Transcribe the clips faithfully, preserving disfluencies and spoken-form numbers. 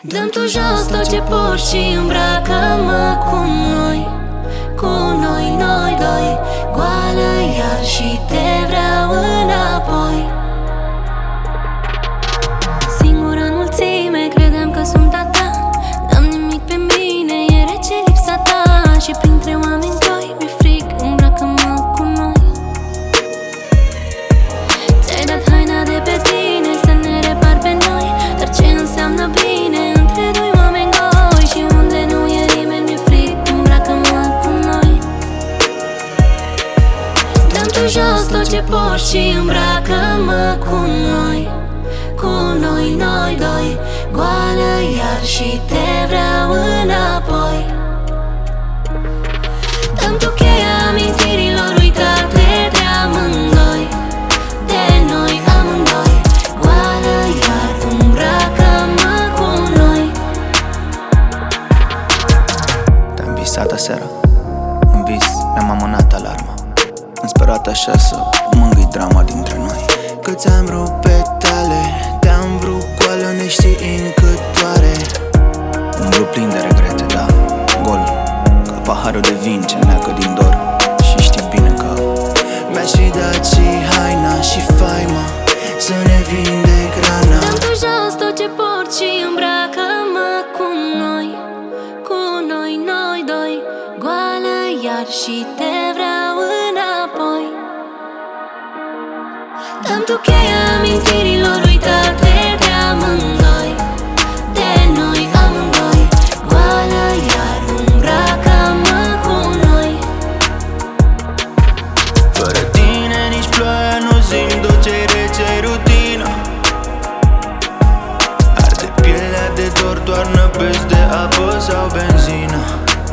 Dăm tu jos tot ce porți și îmbracă-mă cu noi, cu noi, noi doi. Goală iar și te vreau înapoi. Singura în mulțime, credeam că sunt a ta. N-am nimic pe mine, e rece lipsa ta. Și printre oameni doi mi-e frig, îmbracă-mă cu noi. Ți-ai dat haina de pe tine să ne repar pe noi. Dar ce înseamnă bine între doi oameni goi? Și unde nu e nimeni mi-e frig, îmbracă-mă cu noi. Dăm tu jos tot ce porți și îmbracă-mă cu noi, cu noi, noi doi. Goală iar și te vreau înapoi. Dăm tu cheia amintirilor uitate de amândoi, de noi amândoi. Goală iar îmbracă-mă cu noi. Te-am visat aseară, în vis mi-am amânat alarma. Am sperat așa să mângâi drama dintre noi. Că ți-am rupt petale, te-am vrut goală neștiind cât doare. Un vrut plin de regrete, da, gol, ca paharul de vin ce neacă din dor. Și știi bine că mi-aș fi dat și haina și faima să ne vindec rana. Dăm tu jos tot ce porți și îmbracă-mă cu noi, cu noi, noi doi. Goală iar și te vreau înapoi. Dăm tu cheia amintirilor uitate de amândoi, de noi amândoi. Goală iar îmbracă-mă cu noi. Fără tine nici ploaia nu simt dulce-i rece rutina. Arde pielea de dor, toarnă peste apă sau benzină.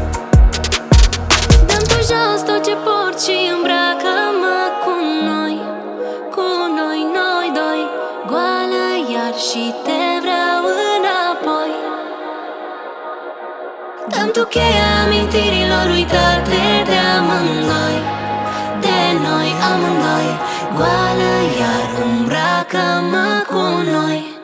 Dăm tu jos tot ce porți și îmbracă-mă cu noi, cu noi, noi doi. Goală iar și te vreau înapoi. Dăm tu cheia amintirilor uitate de amândoi, de noi amândoi. Goală iar îmbracă-mă cu noi.